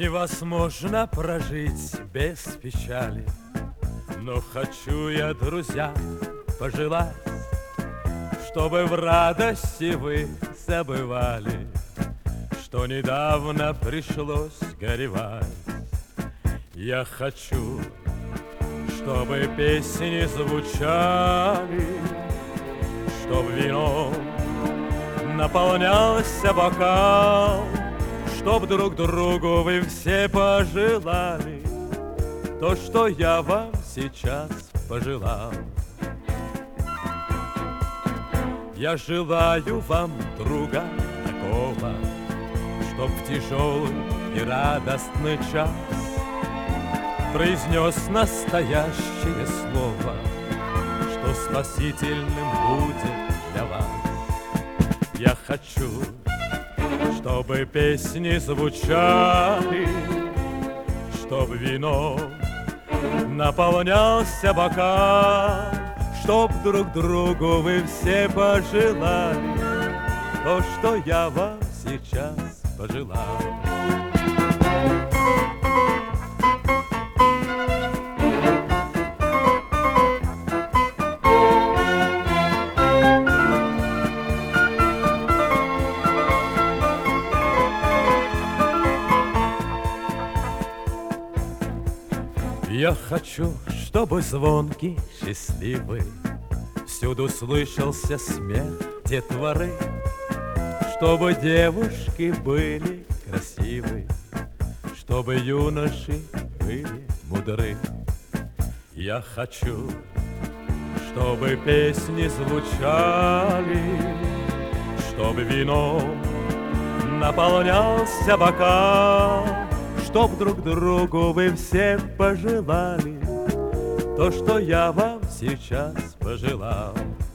Невозможно прожить без печали, но хочу я, друзья, пожелать, чтобы в радости вы забывали, что недавно пришлось горевать. Я хочу, чтобы песни звучали, чтоб вином наполнялся бокал, чтоб друг другу вы все пожелали то, что я вам сейчас пожелал. Я желаю вам друга такого, чтоб в тяжелый и радостный час произнес настоящее слово, что спасительным будет для вас. Я хочу, чтобы песни звучали, чтоб вином наполнялся бокал, чтоб друг другу вы все пожелали то, что я вам сейчас пожелал. Я хочу, чтобы звонкий, счастливый всюду слышался смех детворы, чтобы девушки были красивы, чтобы юноши были мудры. Я хочу, чтобы песни звучали, чтобы вином наполнялся бокал, чтоб друг другу вы все пожелали то, что я вам сейчас пожелал.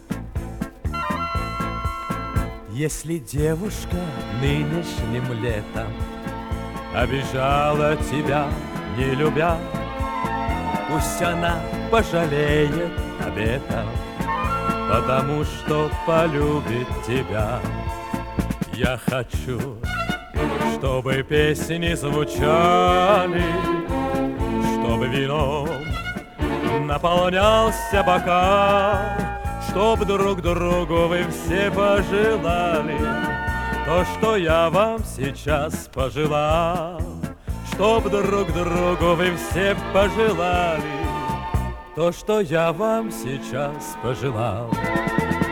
Если девушка нынешним летом обижала тебя, не любя, пусть она пожалеет об этом, потому что полюбит тебя. Я хочу, чтобы песни звучали, чтобы вином наполнялся бокал, чтоб друг другу вы все пожелали то, что я вам сейчас пожелал, чтоб друг другу вы все пожелали то, что я вам сейчас пожелал.